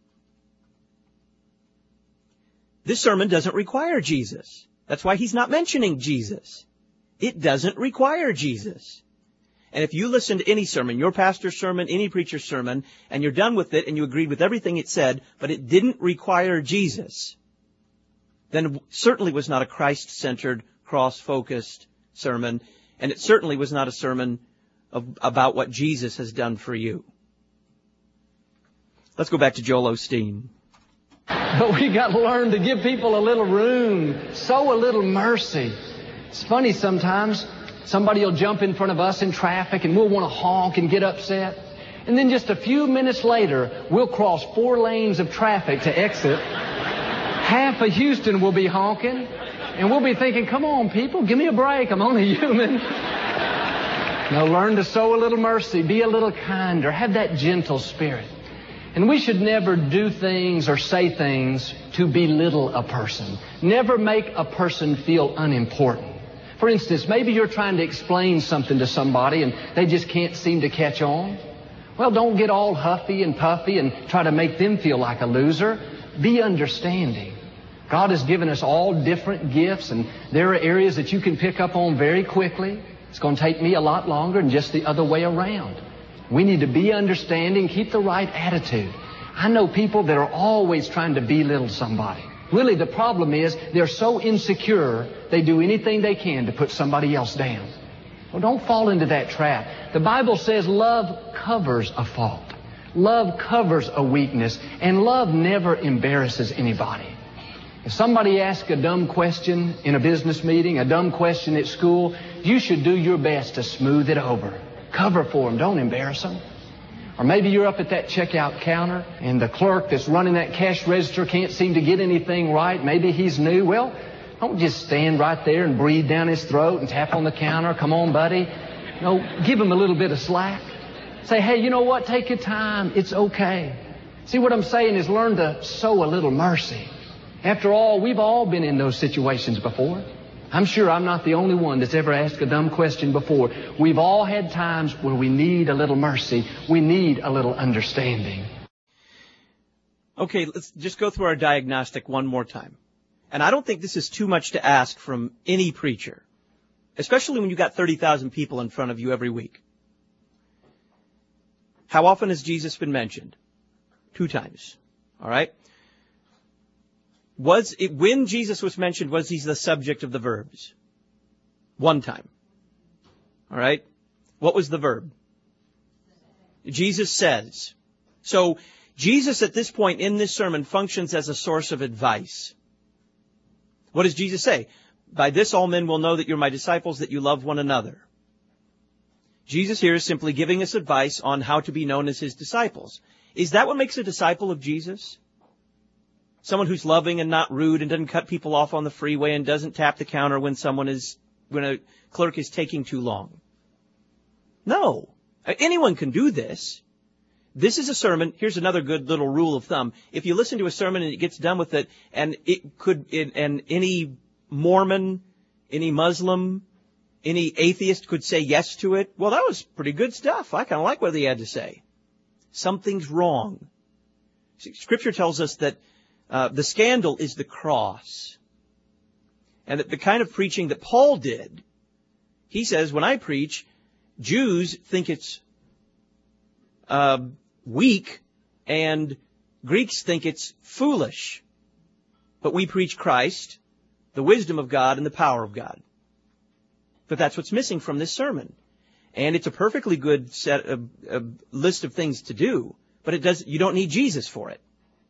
This sermon doesn't require Jesus. That's why he's not mentioning Jesus. It doesn't require Jesus. And if you listen to any sermon, your pastor's sermon, any preacher's sermon, and you're done with it and you agreed with everything it said, but it didn't require Jesus, then it certainly was not a Christ-centered, cross-focused sermon, and it certainly was not a sermon of, about what Jesus has done for you. Let's go back to Joel Osteen. But we got to learn to give people a little room, sow a little mercy. It's funny sometimes. Somebody will jump in front of us in traffic and we'll want to honk and get upset. And then just a few minutes later, we'll cross four lanes of traffic to exit. Half of Houston will be honking. And we'll be thinking, come on, people, give me a break. I'm only human. Now learn to sow a little mercy. Be a little kinder. Have that gentle spirit. And we should never do things or say things to belittle a person. Never make a person feel unimportant. For instance, maybe you're trying to explain something to somebody and they just can't seem to catch on. Well, don't get all huffy and puffy and try to make them feel like a loser. Be understanding. God has given us all different gifts, and there are areas that you can pick up on very quickly. It's going to take me a lot longer than just the other way around. We need to be understanding, keep the right attitude. I know people that are always trying to belittle somebody. Really, the problem is they're so insecure, they do anything they can to put somebody else down. Well, don't fall into that trap. The Bible says love covers a fault. Love covers a weakness, and love never embarrasses anybody. If somebody asks a dumb question in a business meeting, a dumb question at school, you should do your best to smooth it over. Cover for them. Don't embarrass them. Or maybe you're up at that checkout counter and the clerk that's running that cash register can't seem to get anything right. Maybe he's new. Well, don't just stand right there and breathe down his throat and tap on the counter. Come on, buddy. No, give him a little bit of slack. Say, hey, you know what? Take your time. It's okay. See, what I'm saying is learn to sow a little mercy. After all, we've all been in those situations before. I'm sure I'm not the only one that's ever asked a dumb question before. We've all had times where we need a little mercy. We need a little understanding. Okay, let's just go through our diagnostic one more time. And I don't think this is too much to ask from any preacher, especially when you've got thirty thousand people in front of you every week. How often has Jesus been mentioned? Two times. All right? Was it, when Jesus was mentioned, was he the subject of the verbs? One time. All right? What was the verb? Jesus says. So, Jesus at this point in this sermon functions as a source of advice. What does Jesus say? By this all men will know that you're my disciples, that you love one another. Jesus here is simply giving us advice on how to be known as his disciples. Is that what makes a disciple of Jesus? Someone who's loving and not rude and doesn't cut people off on the freeway and doesn't tap the counter when someone is, when a clerk is taking too long. No. Anyone can do this. This is a sermon. Here's another good little rule of thumb. If you listen to a sermon and it gets done with it, and it could, it, and any Mormon, any Muslim, any atheist could say yes to it, well, that was pretty good stuff. I kind of like what he had to say. Something's wrong. See, Scripture tells us that Uh, the scandal is the cross. And that the kind of preaching that Paul did, he says, when I preach, Jews think it's uh, weak and Greeks think it's foolish. But we preach Christ, the wisdom of God and the power of God. But that's what's missing from this sermon. And it's a perfectly good set of, a list of things to do, but it does, you don't need Jesus for it.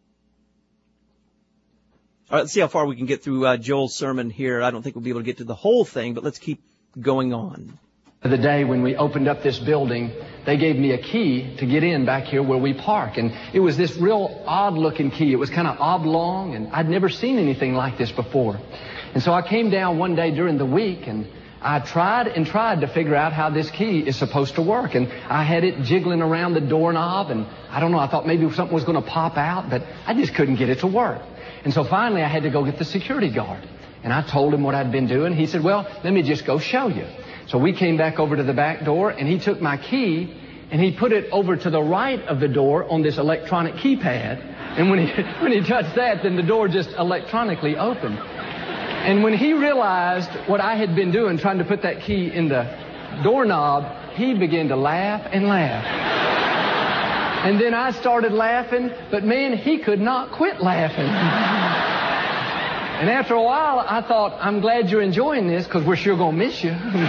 All right, let's see how far we can get through uh, Joel's sermon here. I don't think we'll be able to get to the whole thing, but let's keep going on. The day when we opened up this building, they gave me a key to get in back here where we park. And it was this real odd-looking key. It was kind of oblong, and I'd never seen anything like this before. And so I came down one day during the week, and I tried and tried to figure out how this key is supposed to work. And I had it jiggling around the doorknob, and I don't know, I thought maybe something was going to pop out, but I just couldn't get it to work. And so finally I had to go get the security guard. And I told him what I'd been doing. He said, well, let me just go show you. So we came back over to the back door, and he took my key, and he put it over to the right of the door on this electronic keypad. And when he, when he touched that, then the door just electronically opened. And when he realized what I had been doing, trying to put that key in the doorknob, he began to laugh and laugh. And then I started laughing, but man, he could not quit laughing. And after a while, I thought, I'm glad you're enjoying this, because we're sure going to miss you.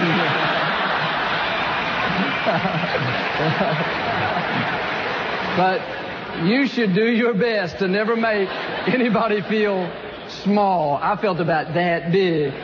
But you should do your best to never make anybody feel small. I felt about that big.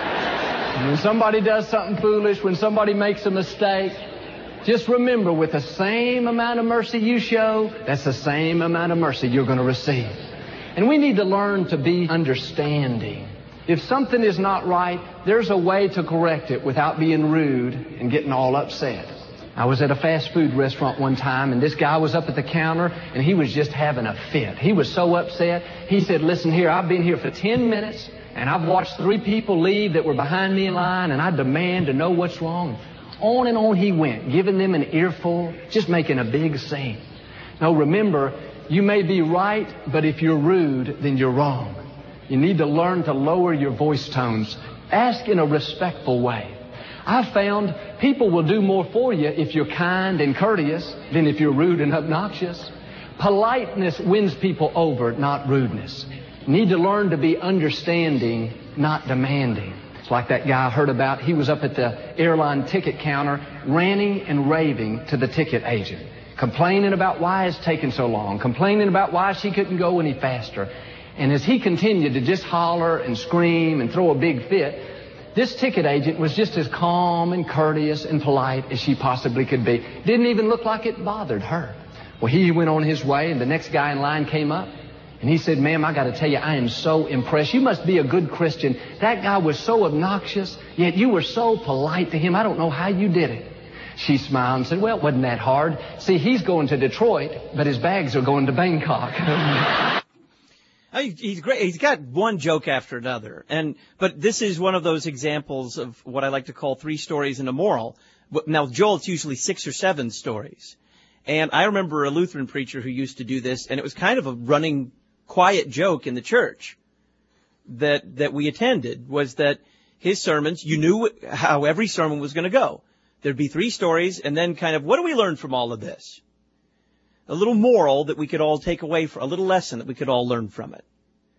When somebody does something foolish, when somebody makes a mistake, just remember, with the same amount of mercy you show, that's the same amount of mercy you're going to receive. And we need to learn to be understanding. If something is not right, there's a way to correct it without being rude and getting all upset. I was at a fast food restaurant one time, and this guy was up at the counter, and he was just having a fit. He was so upset. He said, listen here, I've been here for ten minutes, and I've watched three people leave that were behind me in line, and I demand to know what's wrong. On and on he went, giving them an earful, just making a big scene. Now remember, you may be right, but if you're rude, then you're wrong. You need to learn to lower your voice tones. Ask in a respectful way. I've found people will do more for you if you're kind and courteous than if you're rude and obnoxious. Politeness wins people over, not rudeness. You need to learn to be understanding, not demanding. It's like that guy I heard about. He was up at the airline ticket counter ranting and raving to the ticket agent, complaining about why it's taking so long, complaining about why she couldn't go any faster. And as he continued to just holler and scream and throw a big fit, this ticket agent was just as calm and courteous and polite as she possibly could be. Didn't even look like it bothered her. Well, he went on his way, and the next guy in line came up, and he said, ma'am, I got to tell you, I am so impressed. You must be a good Christian. That guy was so obnoxious, yet you were so polite to him. I don't know how you did it. She smiled and said, well, it wasn't that hard. See, he's going to Detroit, but his bags are going to Bangkok. He's great. He's got one joke after another. And, but this is one of those examples of what I like to call three stories and a moral. Now, Joel, it's usually six or seven stories. And I remember a Lutheran preacher who used to do this, and it was kind of a running, quiet joke in the church that, that we attended, was that his sermons, you knew how every sermon was going to go. There'd be three stories, and then kind of, what do we learn from all of this? A little moral that we could all take away, from, a little lesson that we could all learn from it.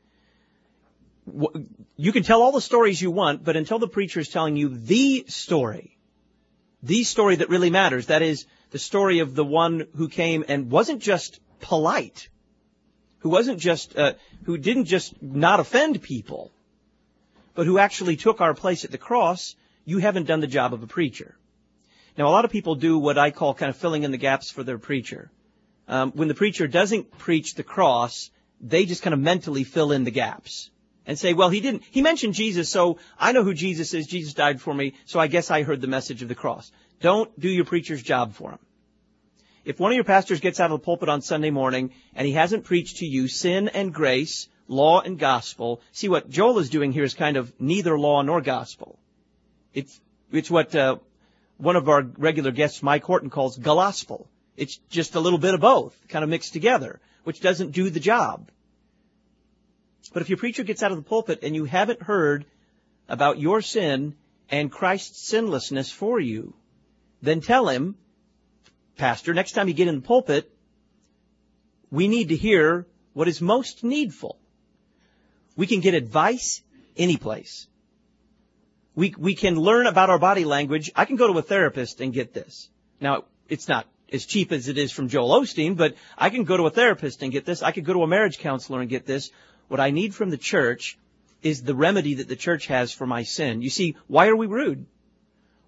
You can tell all the stories you want, but until the preacher is telling you the story, the story that really matters, that is the story of the one who came and wasn't just polite, who wasn't just, uh, who didn't just not offend people, but who actually took our place at the cross, you haven't done the job of a preacher. Now, a lot of people do what I call kind of filling in the gaps for their preacher. Um, when the preacher doesn't preach the cross, they just kind of mentally fill in the gaps and say, well, he didn't, he mentioned Jesus, so I know who Jesus is. Jesus died for me, so I guess I heard the message of the cross. Don't do your preacher's job for him. If one of your pastors gets out of the pulpit on Sunday morning and he hasn't preached to you sin and grace, law and gospel, see what Joel is doing here is kind of neither law nor gospel. It's, it's what, uh, one of our regular guests, Mike Horton, calls galospel. It's just a little bit of both, kind of mixed together, which doesn't do the job. But if your preacher gets out of the pulpit and you haven't heard about your sin and Christ's sinlessness for you, then tell him, Pastor, next time you get in the pulpit, we need to hear what is most needful. We can get advice any place. We, we can learn about our body language. I can go to a therapist and get this. Now, it's not as cheap as it is from Joel Osteen, but I can go to a therapist and get this. I could go to a marriage counselor and get this. What I need from the church is the remedy that the church has for my sin. You see, why are we rude?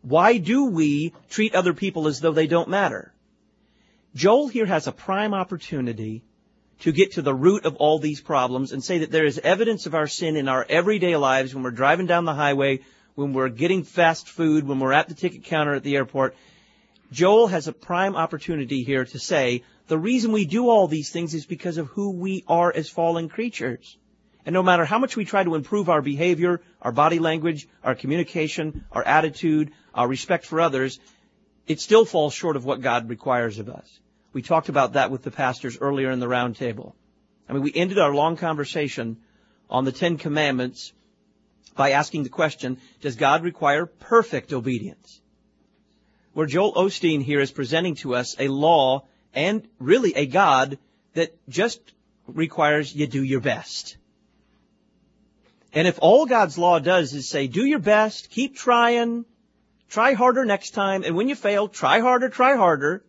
Why do we treat other people as though they don't matter? Joel here has a prime opportunity to get to the root of all these problems and say that there is evidence of our sin in our everyday lives when we're driving down the highway, when we're getting fast food, when we're at the ticket counter at the airport. Joel has a prime opportunity here to say the reason we do all these things is because of who we are as fallen creatures. And no matter how much we try to improve our behavior, our body language, our communication, our attitude, our respect for others, it still falls short of what God requires of us. We talked about that with the pastors earlier in the round table. I mean, we ended our long conversation on the Ten Commandments by asking the question, does God require perfect obedience? Where Joel Osteen here is presenting to us a law and really a God that just requires you do your best. And if all God's law does is say, do your best, keep trying, try harder next time, and when you fail, try harder, try harder,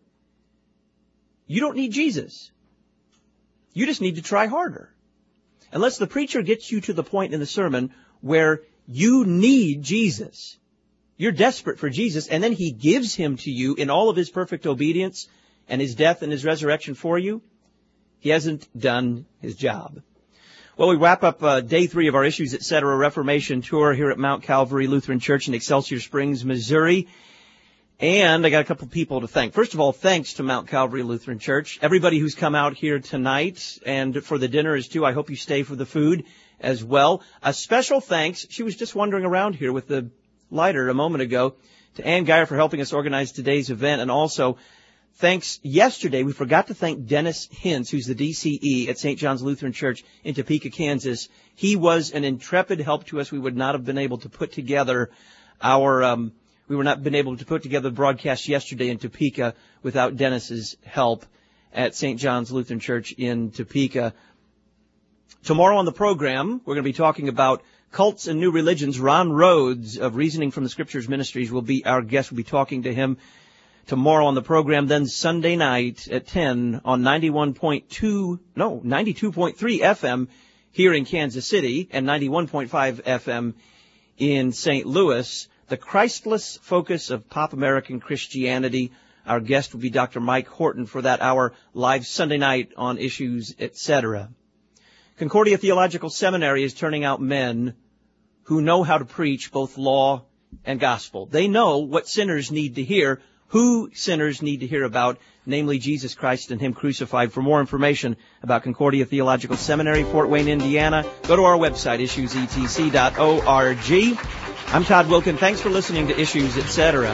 you don't need Jesus. You just need to try harder. Unless the preacher gets you to the point in the sermon where you need Jesus. You're desperate for Jesus, and then He gives Him to you in all of His perfect obedience and His death and His resurrection for you. He hasn't done His job. Well, we wrap up uh, day three of our Issues, et cetera. Reformation tour here at Mount Calvary Lutheran Church in Excelsior Springs, Missouri. And I got a couple people to thank. First of all, thanks to Mount Calvary Lutheran Church. Everybody who's come out here tonight and for the dinners too. I hope you stay for the food as well. A special thanks. She was just wandering around here with the lighter a moment ago, to Ann Geyer for helping us organize today's event. And also, thanks yesterday, we forgot to thank Dennis Hintz, who's the D C E at Saint John's Lutheran Church in Topeka, Kansas. He was an intrepid help to us. We would not have been able to put together our, um, we were not been able to put together the broadcast yesterday in Topeka without Dennis's help at Saint John's Lutheran Church in Topeka. Tomorrow on the program, we're going to be talking about cults and new religions. Ron Rhodes of Reasoning from the Scriptures Ministries will be our guest. We'll be talking to him tomorrow on the program. Then Sunday night at ten on ninety-one point two, no, ninety-two point three F M here in Kansas City and ninety-one point five F M in Saint Louis. The Christless Focus of Pop American Christianity. Our guest will be Doctor Mike Horton for that hour live Sunday night on Issues, et cetera. Concordia Theological Seminary is turning out men who know how to preach both law and gospel. They know what sinners need to hear, who sinners need to hear about, namely Jesus Christ and Him crucified. For more information about Concordia Theological Seminary, Fort Wayne, Indiana, go to our website, issues e t c dot org. I'm Todd Wilkin. Thanks for listening to Issues, et cetera.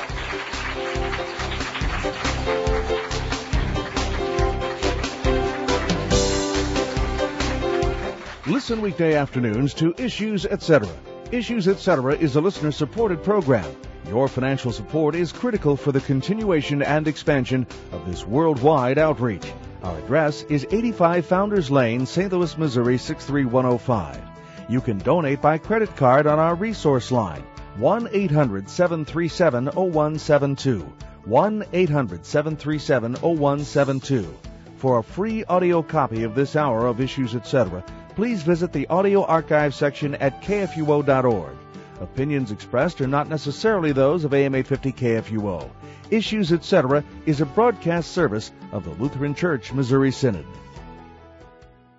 Listen weekday afternoons to Issues, et cetera. Issues, et cetera is a listener-supported program. Your financial support is critical for the continuation and expansion of this worldwide outreach. Our address is eighty-five Founders Lane, Saint Louis, Missouri, six three one oh five. You can donate by credit card on our resource line, one eight hundred seven three seven oh one seven two, one eight hundred seven three seven oh one seven two. For a free audio copy of this hour of Issues, et cetera, please visit the audio archive section at K F U O dot org. Opinions expressed are not necessarily those of A M eight fifty K F U O. Issues, et cetera is a broadcast service of the Lutheran Church Missouri Synod.